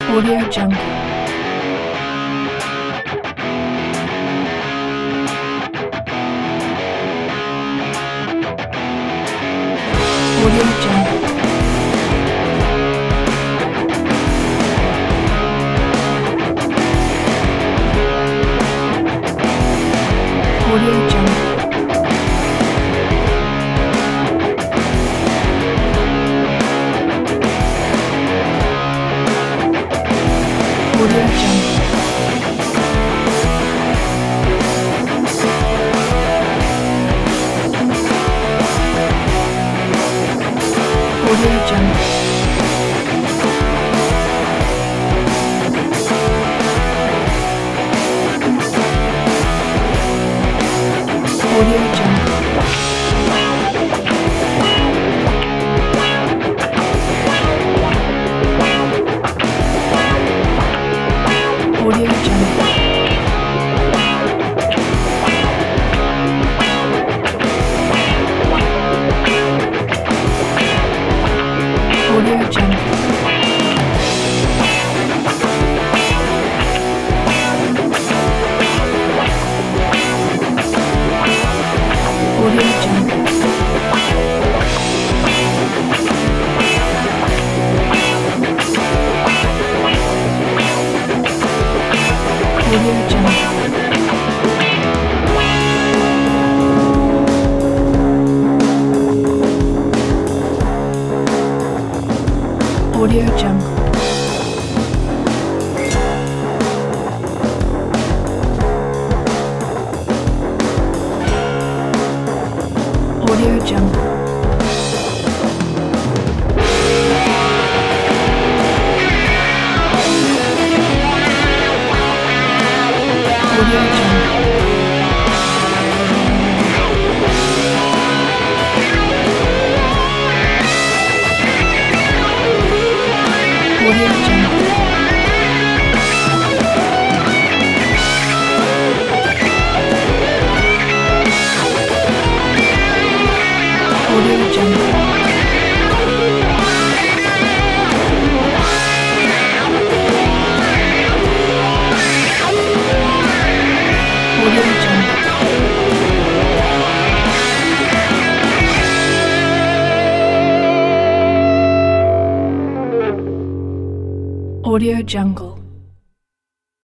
Audio Jungle. Audio Jungle. Audio Jungle. Audio Jungle. Audio Jungle. Audio Jungle. Audio Jungle. Audio Jungle. Audio Jungle. Audio Jungle. Audio Jungle. Audio Jungle. Audio Jungle. Audio Jungle. Audio Jungle. Audio Jungle. Audio Jungle.